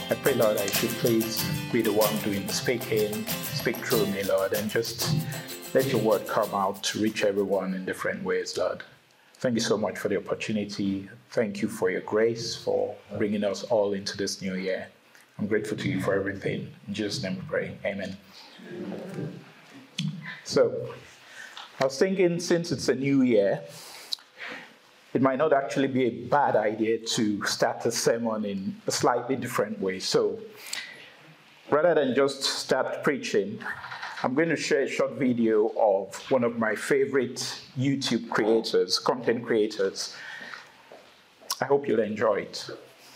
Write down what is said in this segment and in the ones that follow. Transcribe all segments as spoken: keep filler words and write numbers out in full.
I pray, Lord, I should please be the one doing the speaking, speak through me, Lord, and just let your word come out to reach everyone in different ways, Lord. Thank you so much for the opportunity. Thank you for your grace, for bringing us all into this new year. I'm grateful to you for everything. In Jesus' name we pray. Amen. So, I was thinking, since it's a new year, it might not actually be a bad idea to start a sermon in a slightly different way. So, rather than just start preaching, I'm going to share a short video of one of my favorite YouTube creators, content creators. I hope you'll enjoy it.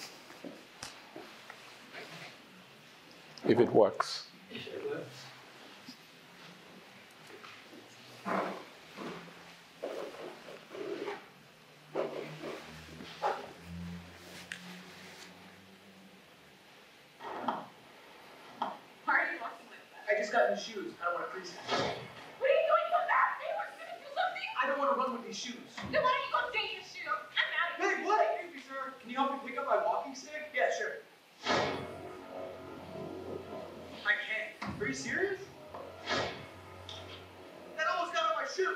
If it works. I just got new shoes. I don't want to freeze. What are you doing? Come back! Hey, we're gonna do something! I don't want to run with these shoes. Then why don't you go date your shoe? I'm out of here. Hey, what? Excuse me, sir. Can you help me pick up my walking stick? Yeah, sure. I can't. Are you serious? That almost got on my shoe.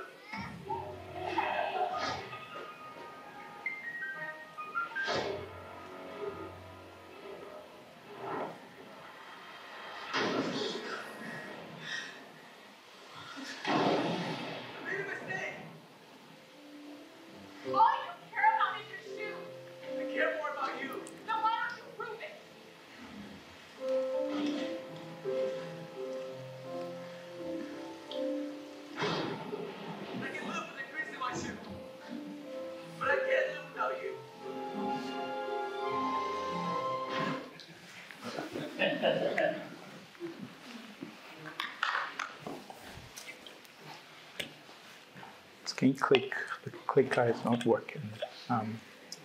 Can you click? The clicker is not working. Um,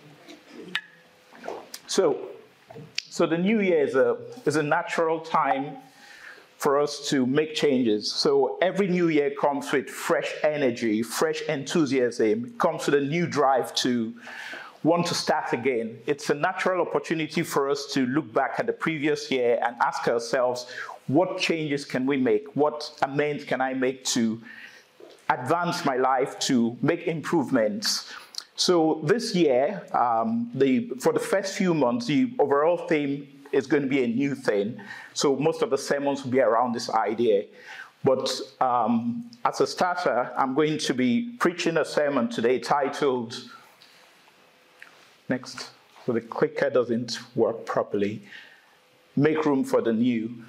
so, so the new year is a is a natural time for us to make changes. So every new year comes with fresh energy, fresh enthusiasm. It comes with a new drive to want to start again. It's a natural opportunity for us to look back at the previous year and ask ourselves, what changes can we make? What amends can I make to advance my life, to make improvements? So this year, um, the, for the first few months, the overall theme is going to be a new thing. So most of the sermons will be around this idea. But um, as a starter, I'm going to be preaching a sermon today titled, next, so the clicker doesn't work properly, Make Room for the New.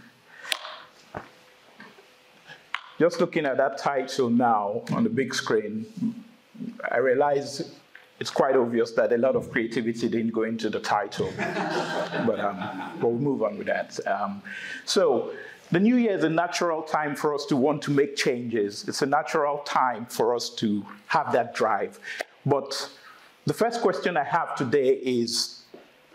Just looking at that title now on the big screen, I realize it's quite obvious that a lot of creativity didn't go into the title, but um, we'll move on with that. Um, so the new year is a natural time for us to want to make changes. It's a natural time for us to have that drive. But the first question I have today is,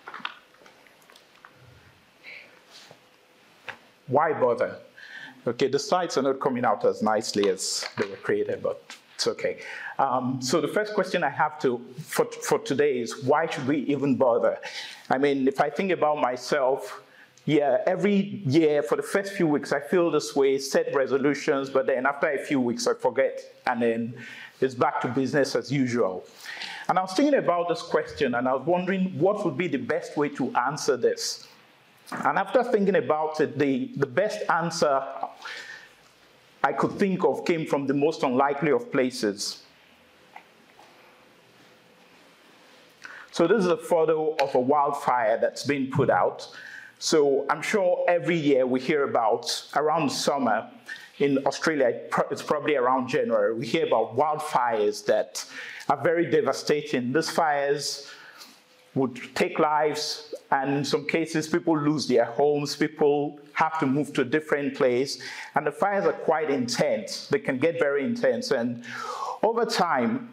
why bother? Okay, the slides are not coming out as nicely as they were created, but it's okay. Um, so the first question I have to for, for today is, why should we even bother? I mean, if I think about myself, yeah, every year for the first few weeks I feel this way, set resolutions, but then after a few weeks I forget, and then it's back to business as usual. And I was thinking about this question, and I was wondering what would be the best way to answer this. And after thinking about it, the, the best answer I could think of came from the most unlikely of places. So this is a photo of a wildfire that's been put out. So I'm sure every year we hear about, around summer in Australia, it's probably around January, we hear about wildfires that are very devastating. These fires would take lives, and in some cases, people lose their homes, people have to move to a different place, and the fires are quite intense. They can get very intense, and over time,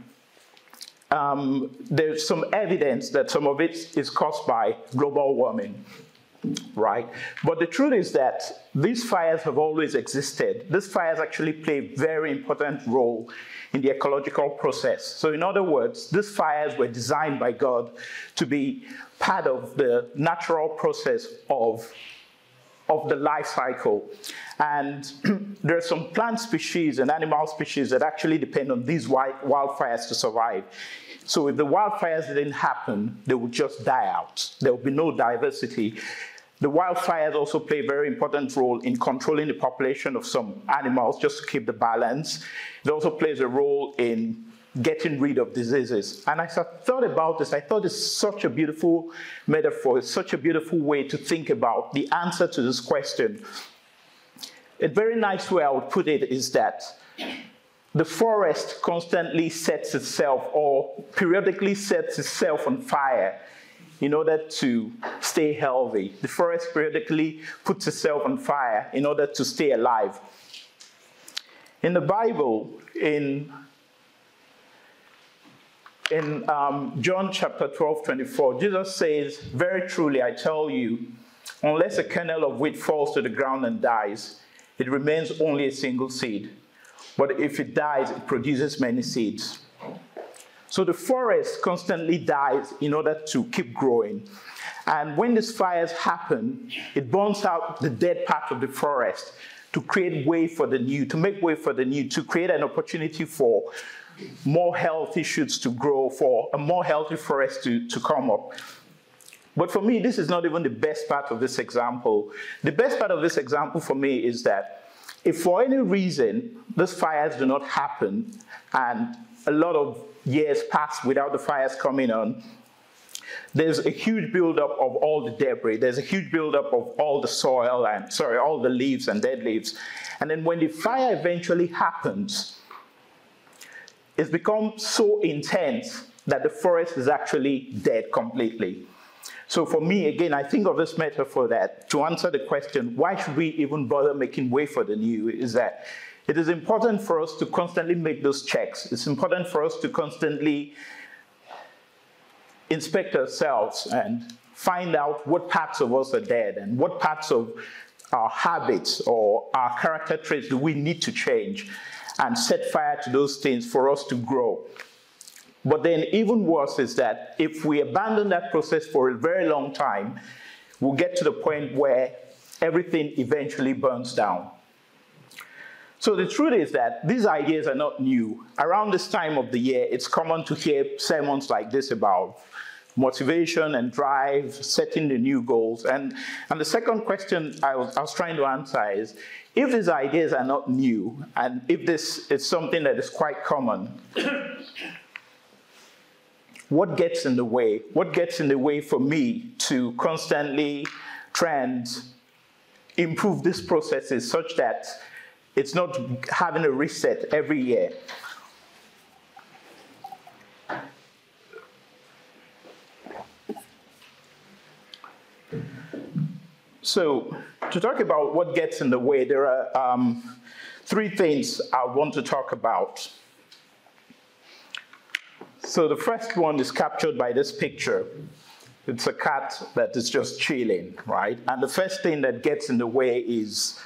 um, there's some evidence that some of it is caused by global warming. right? But the truth is that these fires have always existed. These fires actually play a very important role in the ecological process. So in other words, these fires were designed by God to be part of the natural process of, of the life cycle. And there are some plant species and animal species that actually depend on these wild, wildfires to survive. So if the wildfires didn't happen, they would just die out. There would be no diversity. The wildfires also play a very important role in controlling the population of some animals just to keep the balance. It also plays a role in getting rid of diseases. And as I thought about this, I thought it's such a beautiful metaphor. It's such a beautiful way to think about the answer to this question. A very nice way I would put it is that the forest constantly sets itself or periodically sets itself on fire in order to stay healthy. The forest periodically puts itself on fire in order to stay alive. In the Bible, in, in um, John chapter twelve, twenty-four, Jesus says, "Very truly I tell you, unless a kernel of wheat falls to the ground and dies, it remains only a single seed. But if it dies, it produces many seeds." So the forest constantly dies in order to keep growing. And when these fires happen, it burns out the dead part of the forest to create way for the new, to make way for the new, to create an opportunity for more healthy shoots to grow, for a more healthy forest to, to come up. But for me, this is not even the best part of this example. The best part of this example for me is that if for any reason these fires do not happen and a lot of years pass without the fires coming on, there's a huge buildup of all the debris. There's a huge buildup of all the soil and, sorry, all the leaves and dead leaves. And then when the fire eventually happens, it's become so intense that the forest is actually dead completely. So for me, again, I think of this metaphor that to answer the question, why should we even bother making way for the new, is that it is important for us to constantly make those checks. It's important for us to constantly inspect ourselves and find out what parts of us are dead and what parts of our habits or our character traits do we need to change, and set fire to those things for us to grow. But then even worse is that if we abandon that process for a very long time, we'll get to the point where everything eventually burns down. So the truth is that these ideas are not new. Around this time of the year, it's common to hear sermons like this about motivation and drive, setting the new goals. And, and the second question I was, I was trying to answer is, if these ideas are not new, and if this is something that is quite common, what gets in the way? What gets in the way for me to constantly try and improve these processes such that it's not having a reset every year? So, to talk about what gets in the way, there are um, three things I want to talk about. So the first one is captured by this picture. It's a cat that is just chilling, right? And the first thing that gets in the way is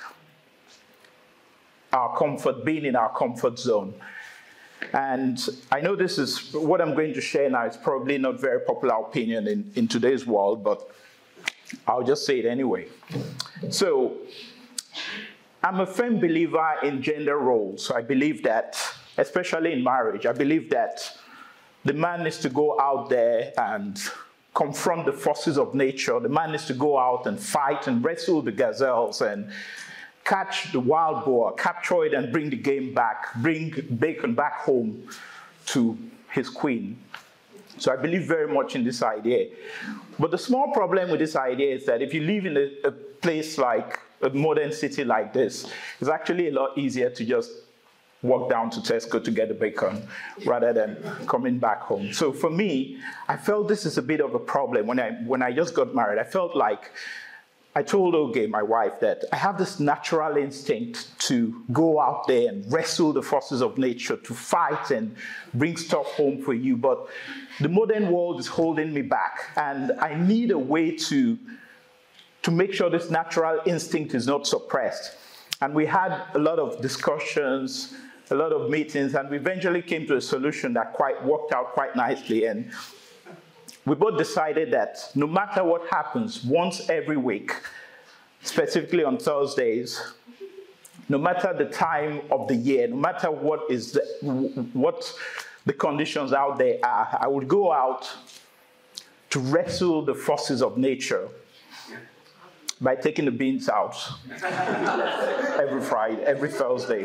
our comfort, being in our comfort zone. And I know this is, what I'm going to share now is probably not very popular opinion in, in today's world, but I'll just say it anyway. So, I'm a firm believer in gender roles. I believe that, especially in marriage, I believe that the man needs to go out there and confront the forces of nature. The man needs to go out and fight and wrestle the gazelles and catch the wild boar, capture it and bring the game back, bring bacon back home to his queen. So I believe very much in this idea. But the small problem with this idea is that if you live in a, a place like a modern city like this, it's actually a lot easier to just walk down to Tesco to get the bacon rather than coming back home. So for me, I felt this is a bit of a problem. When I, when I just got married, I felt like, I told Oge, my wife, that I have this natural instinct to go out there and wrestle the forces of nature, to fight and bring stuff home for you. But the modern world is holding me back, and I need a way to, to to make sure this natural instinct is not suppressed. And we had a lot of discussions, a lot of meetings, and we eventually came to a solution that quite worked out quite nicely. And we both decided that no matter what happens, once every week, specifically on Thursdays, no matter the time of the year, no matter what is the, what the conditions out there are, I would go out to wrestle the forces of nature by taking the beans out every Friday, every Thursday.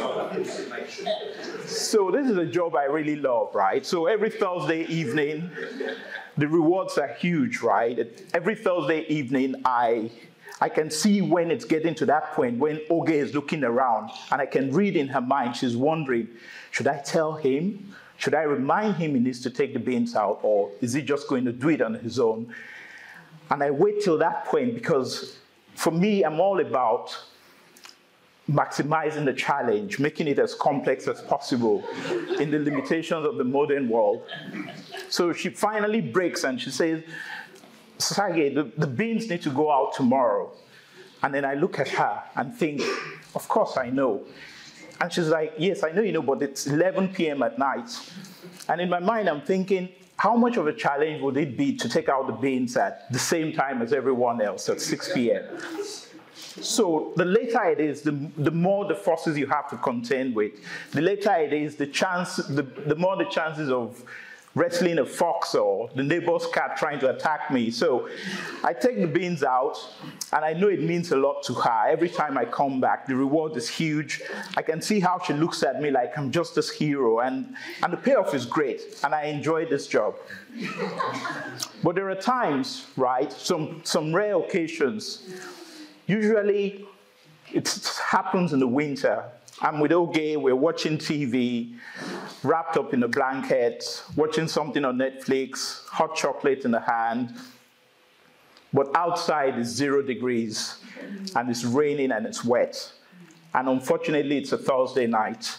So this is a job I really love, right? So every Thursday evening, the rewards are huge, right? Every Thursday evening, I I can see when it's getting to that point when Oge is looking around, and I can read in her mind, she's wondering, should I tell him? Should I remind him he needs to take the beans out, or is he just going to do it on his own? And I wait till that point because for me, I'm all about maximizing the challenge, making it as complex as possible in the limitations of the modern world. So she finally breaks and she says, Sage, the, the beans need to go out tomorrow. And then I look at her and think, of course I know. And she's like, yes, I know you know, but it's eleven p.m. at night. And in my mind, I'm thinking, how much of a challenge would it be to take out the beans at the same time as everyone else at six p.m.? So the later it is, the, the more the forces you have to contend with. The later it is, the chance, the, the more the chances of wrestling a fox or the neighbor's cat trying to attack me. So I take the beans out, and I know it means a lot to her. Every time I come back, the reward is huge. I can see how she looks at me like I'm just this hero, and, and the payoff is great, and I enjoy this job. But there are times, right, some, some rare occasions. Usually, it happens in the winter. I'm with Oge, we're watching T V, wrapped up in a blanket, watching something on Netflix, hot chocolate in the hand. But outside is zero degrees, and it's raining and it's wet. And unfortunately, it's a Thursday night.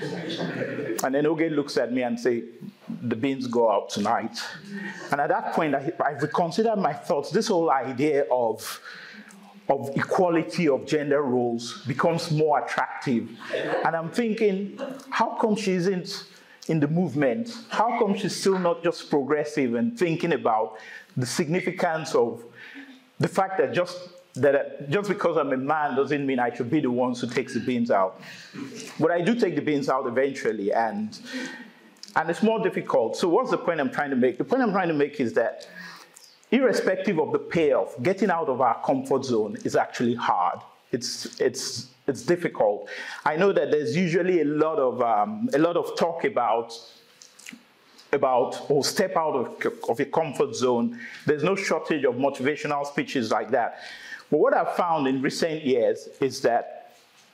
And then Oge looks at me and says, the beans go out tonight. And at that point, I, I reconsidered my thoughts. This whole idea of of equality of gender roles becomes more attractive. And I'm thinking, how come she isn't in the movement? How come she's still not just progressive and thinking about the significance of the fact that just, that just because I'm a man doesn't mean I should be the one who takes the beans out. But I do take the beans out eventually, and, and it's more difficult. So what's the point I'm trying to make? The point I'm trying to make is that irrespective of the payoff, getting out of our comfort zone is actually hard. It's, it's, it's difficult. I know that there's usually a lot of, um, a lot of talk about, about or step out of, of a comfort zone. There's no shortage of motivational speeches like that. But what I've found in recent years is that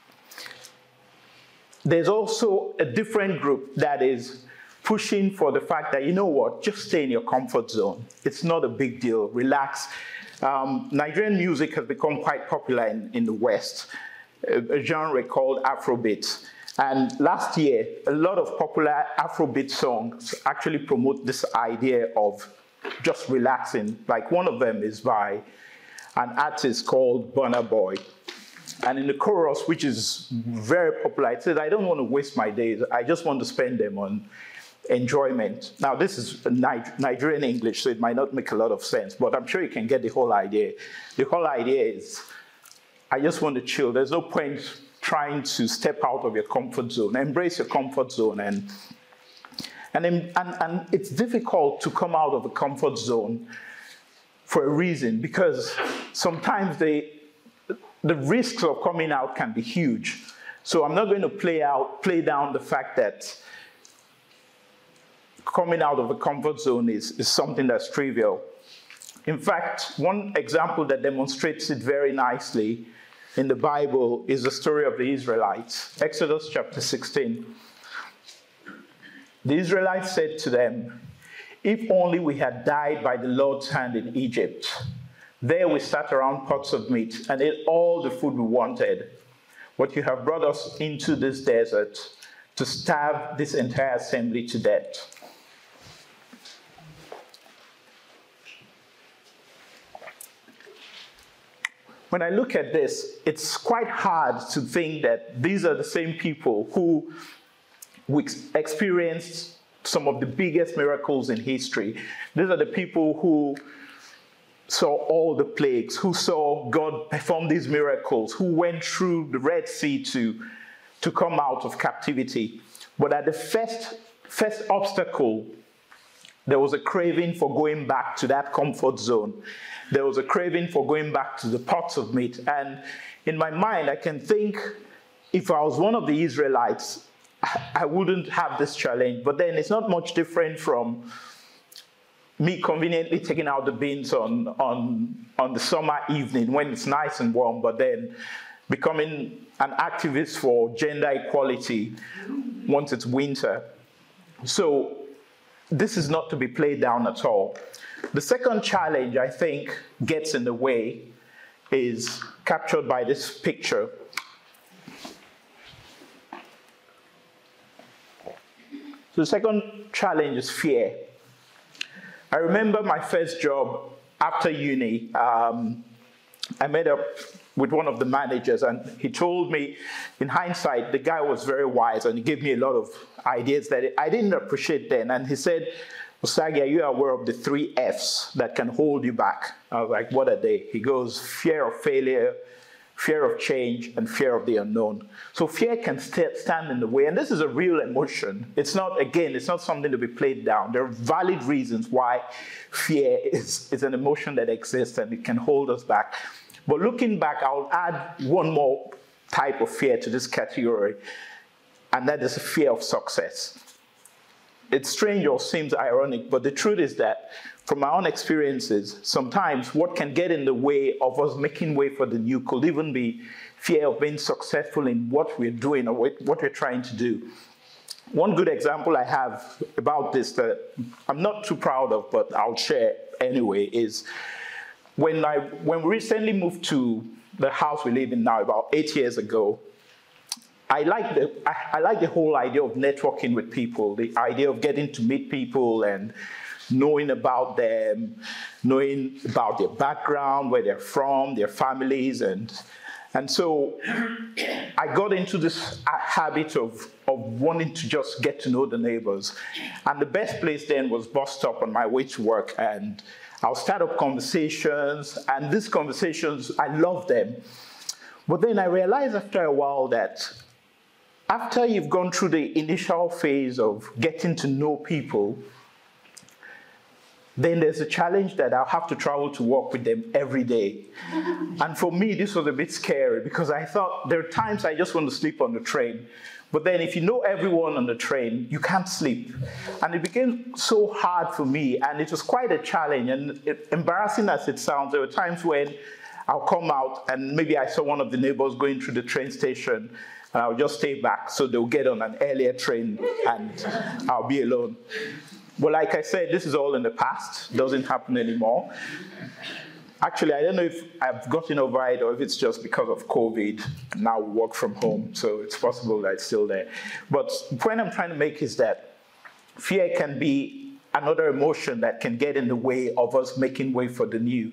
there's also a different group that is pushing for the fact that, you know what, just stay in your comfort zone. It's not a big deal, relax. Um, Nigerian music has become quite popular in, in the West, a, a genre called Afrobeat. And last year, a lot of popular Afrobeat songs actually promote this idea of just relaxing. Like one of them is by an artist called Burna Boy. And in the chorus, which is very popular, it says, I don't want to waste my days, I just want to spend them on enjoyment. Now, this is Nigerian English, so it might not make a lot of sense, but I'm sure you can get the whole idea. The whole idea is, I just want to chill. There's no point trying to step out of your comfort zone. Embrace your comfort zone. And, and, and, and it's difficult to come out of a comfort zone for a reason, because sometimes they, the risks of coming out can be huge. So I'm not going to play out, play down the fact that coming out of a comfort zone is, is something that's trivial. In fact, one example that demonstrates it very nicely in the Bible is the story of the Israelites. Exodus chapter sixteen. The Israelites said to them, if only we had died by the Lord's hand in Egypt. There we sat around pots of meat and ate all the food we wanted. But you have brought us into this desert to starve this entire assembly to death. when I look at this, it's quite hard to think that these are the same people who experienced some of the biggest miracles in history. These are the people who saw all the plagues, who saw God perform these miracles, who went through the Red Sea to, to come out of captivity. But at the first, first obstacle, there was a craving for going back to that comfort zone. There was a craving for going back to the pots of meat. And in my mind, I can think, if I was one of the Israelites, I wouldn't have this challenge. But then it's not much different from me conveniently taking out the beans on, on, on the summer evening when it's nice and warm, but then becoming an activist for gender equality once it's winter. So this is not to be played down at all. The second challenge, I think, gets in the way is captured by this picture. So the second challenge is fear. I remember my first job after uni. Um, I met up with one of the managers, and he told me, in hindsight, the guy was very wise, and he gave me a lot of ideas that I didn't appreciate then. And he said, Osagie, are you aware of the three F's that can hold you back? I was like, what are they? He goes, fear of failure, fear of change, and fear of the unknown. So fear can st- stand in the way, and this is a real emotion. It's not, again, it's not something to be played down. There are valid reasons why fear is, is an emotion that exists, and it can hold us back. But looking back, I'll add one more type of fear to this category, and that is a fear of success. It's strange or seems ironic, but the truth is that from my own experiences, sometimes what can get in the way of us making way for the new could even be fear of being successful in what we're doing or what we're trying to do. One good example I have about this that I'm not too proud of, but I'll share anyway, is when I when we recently moved to the house we live in now about eight years ago, I like the I, I like the whole idea of networking with people, the idea of getting to meet people and knowing about them, knowing about their background, where they're from, their families, and and so I got into this habit of, of wanting to just get to know the neighbors. And the best place then was bus stop on my way to work, and I'll start up conversations, and these conversations, I love them. But then I realized after a while that after you've gone through the initial phase of getting to know people, then there's a challenge that I'll have to travel to work with them every day. And for me, this was a bit scary because I thought there are times I just want to sleep on the train. But then if you know everyone on the train, you can't sleep. And it became so hard for me, and it was quite a challenge. And it, embarrassing as it sounds, there were times when I'll come out and maybe I saw one of the neighbors going through the train station, and I'll just stay back so they'll get on an earlier train and I'll be alone. But like I said, this is all in the past. It doesn't happen anymore. Actually, I don't know if I've gotten over it or if it's just because of COVID. Now we work from home, so it's possible that it's still there. But the point I'm trying to make is that fear can be another emotion that can get in the way of us making way for the new.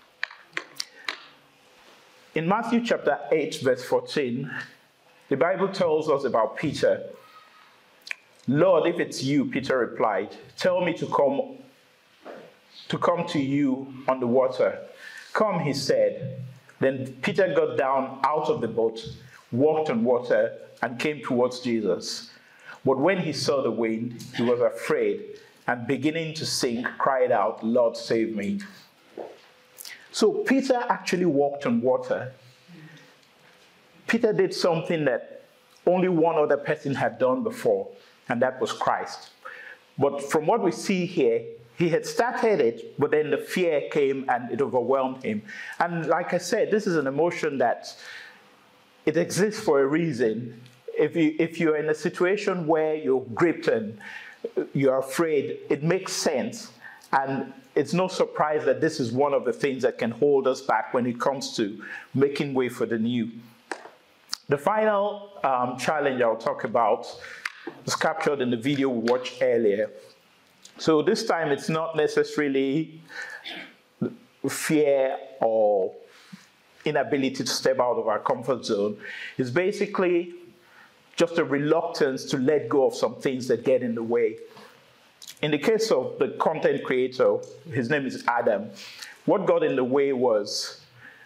In Matthew chapter eight, verse fourteen, the Bible tells us about Peter. Lord, if it's you, Peter replied, tell me to come to come to you on the water. Come, he said. Then Peter got down out of the boat, walked on water, and came towards Jesus. But when he saw the wind, he was afraid, and beginning to sink, cried out, Lord, save me. So Peter actually walked on water. Peter did something that only one other person had done before, and that was Christ. But from what we see here, he had started it, but then the fear came and it overwhelmed him. And like I said, this is an emotion that it exists for a reason. If, you, if you're in a situation where you're gripped and you're afraid, it makes sense. And it's no surprise that this is one of the things that can hold us back when it comes to making way for the new. The final um, challenge I'll talk about is captured in the video we watched earlier. So this time it's not necessarily fear or inability to step out of our comfort zone. It's basically just a reluctance to let go of some things that get in the way. In the case of the content creator, his name is Adam, what got in the way was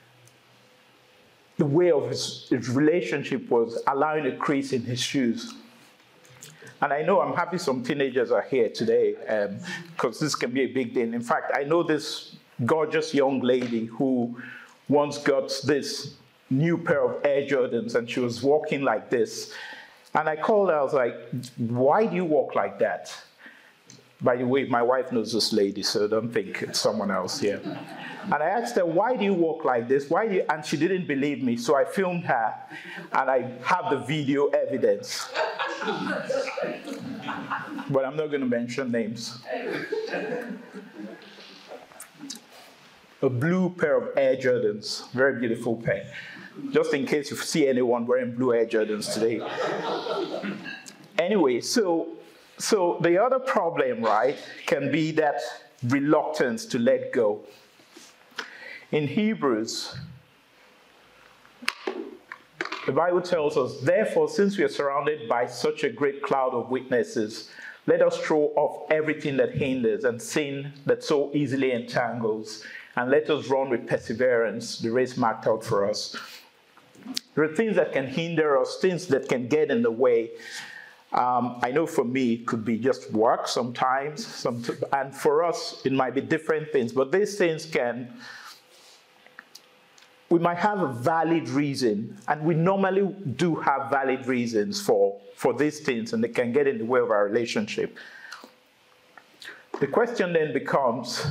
the way of his, his relationship was allowing a crease in his shoes. And I know I'm happy some teenagers are here today, because um, this can be a big thing. In fact, I know this gorgeous young lady who once got this new pair of Air Jordans, and she was walking like this. And I called her, I was like, why do you walk like that? By the way, my wife knows this lady, so don't think it's someone else here. And I asked her, why do you walk like this? Why do you? And she didn't believe me, so I filmed her, and I have the video evidence. But I'm not going to mention names. A blue pair of Air Jordans, very beautiful pair. Just in case you see anyone wearing blue Air Jordans today. Anyway, so, so the other problem, right, can be that reluctance to let go. In Hebrews, the Bible tells us, therefore, since we are surrounded by such a great cloud of witnesses, let us throw off everything that hinders and sin that so easily entangles, and let us run with perseverance the race marked out for us. There are things that can hinder us, things that can get in the way. Um, I know for me, it could be just work sometimes, some, and for us, it might be different things, but these things can... We might have a valid reason, and we normally do have valid reasons for, for these things, and they can get in the way of our relationship. The question then becomes,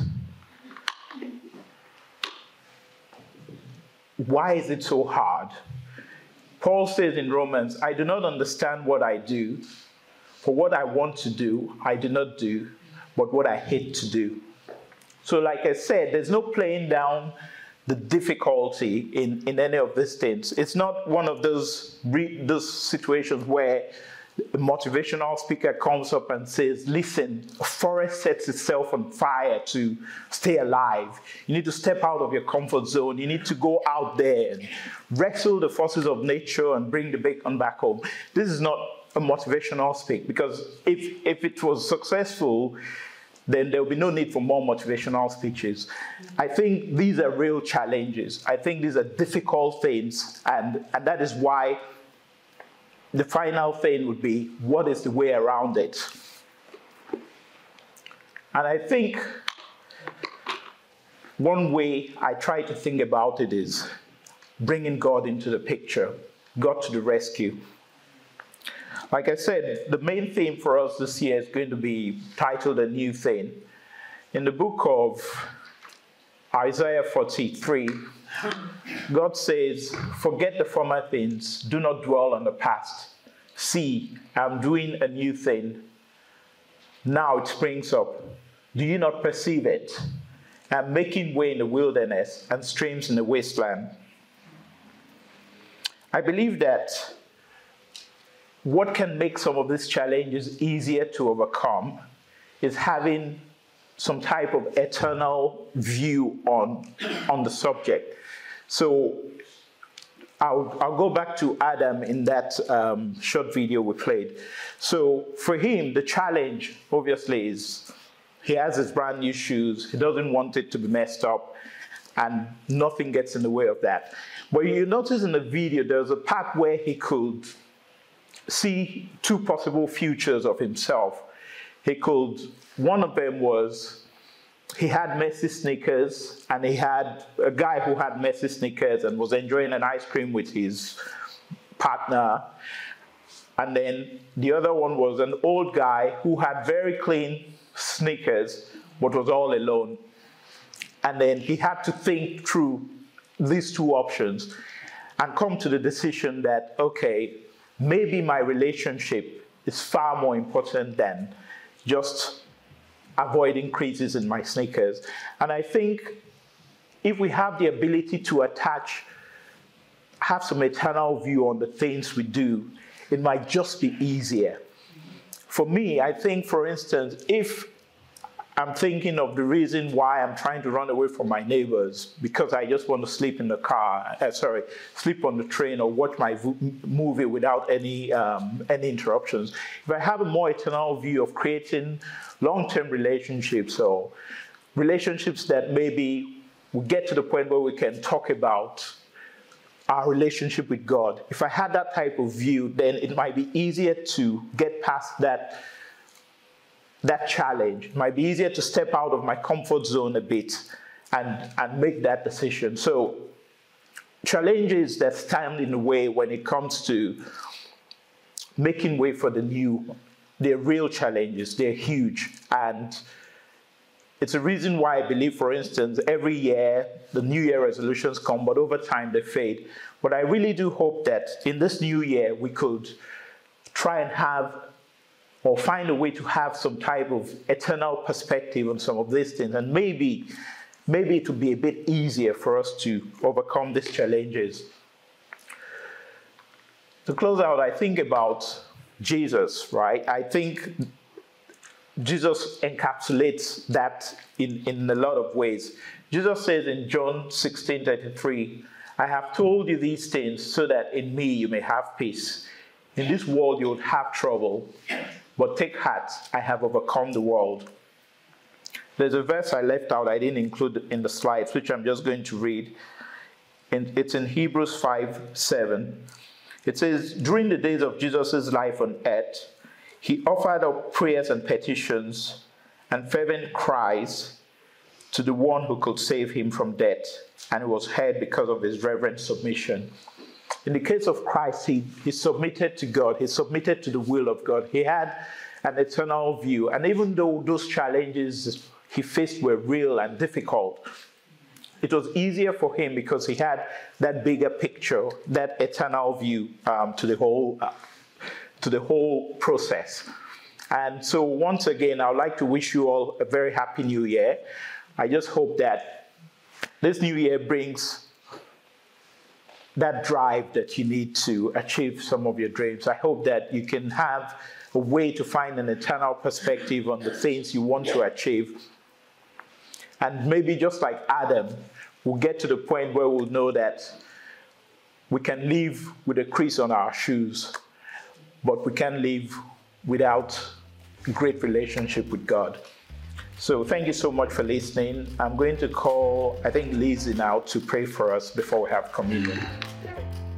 why is it so hard? Paul says in Romans, I do not understand what I do, for what I want to do, I do not do, but what I hate to do. So like I said, there's no playing down the difficulty in, in any of these things. It's not one of those, re, those situations where a motivational speaker comes up and says, listen, a forest sets itself on fire to stay alive. You need to step out of your comfort zone. You need to go out there and wrestle the forces of nature and bring the bacon back home. This is not a motivational speak, because if, if it was successful, then there will be no need for more motivational speeches. I think these are real challenges. I think these are difficult things, and, and that is why the final thing would be, what is the way around it? And I think one way I try to think about it is bringing God into the picture, God to the rescue. Like I said, the main theme for us this year is going to be titled A New Thing. In the book of Isaiah forty-three, God says, forget the former things, do not dwell on the past. See, I'm doing a new thing. Now it springs up. Do you not perceive it? I'm making way in the wilderness and streams in the wasteland. I believe that what can make some of these challenges easier to overcome is having some type of eternal view on, on the subject. So I'll, I'll go back to Adam in that um, short video we played. So for him, the challenge obviously is he has his brand new shoes. He doesn't want it to be messed up, and nothing gets in the way of that. But you notice in the video, there's a part where he could see two possible futures of himself. He could, one of them was, he had messy sneakers, and he had a guy who had messy sneakers and was enjoying an ice cream with his partner. And then the other one was an old guy who had very clean sneakers, but was all alone. And then he had to think through these two options and come to the decision that, okay, maybe my relationship is far more important than just avoiding creases in my sneakers. And I think if we have the ability to attach, have some eternal view on the things we do, it might just be easier. For me, I think, for instance, if I'm thinking of the reason why I'm trying to run away from my neighbors, because I just want to sleep in the car, uh, sorry, sleep on the train or watch my vo- movie without any, um, any interruptions. If I have a more eternal view of creating long-term relationships or relationships that maybe we get to the point where we can talk about our relationship with God, if I had that type of view, then it might be easier to get past that that challenge. It might be easier to step out of my comfort zone a bit and, and make that decision. So challenges that stand in the way when it comes to making way for the new, they're real challenges, they're huge. And it's a reason why I believe, for instance, every year the New Year resolutions come, but over time they fade. But I really do hope that in this new year we could try and have or find a way to have some type of eternal perspective on some of these things. And maybe, maybe it will be a bit easier for us to overcome these challenges. To close out, I think about Jesus, right? I think Jesus encapsulates that in, in a lot of ways. Jesus says in John sixteen thirty-three, I have told you these things so that in me you may have peace. In this world you will have trouble, but take heart, I have overcome the world. There's a verse I left out, I didn't include in the slides, which I'm just going to read. And it's in Hebrews five seven. It says, during the days of Jesus' life on earth, he offered up prayers and petitions and fervent cries to the one who could save him from death, and it was heard because of his reverent submission. In the case of Christ, he, he submitted to God. He submitted to the will of God. He had an eternal view. And even though those challenges he faced were real and difficult, it was easier for him because he had that bigger picture, that eternal view um, to the whole, uh, to the whole process. And so once again, I would like to wish you all a very happy new year. I just hope that this new year brings that drive that you need to achieve some of your dreams. I hope that you can have a way to find an eternal perspective on the things you want to achieve. And maybe just like Adam, we'll get to the point where we'll know that we can live with a crease on our shoes, but we can live without a great relationship with God. So thank you so much for listening. I'm going to call, I think, Lizzie now to pray for us before we have communion.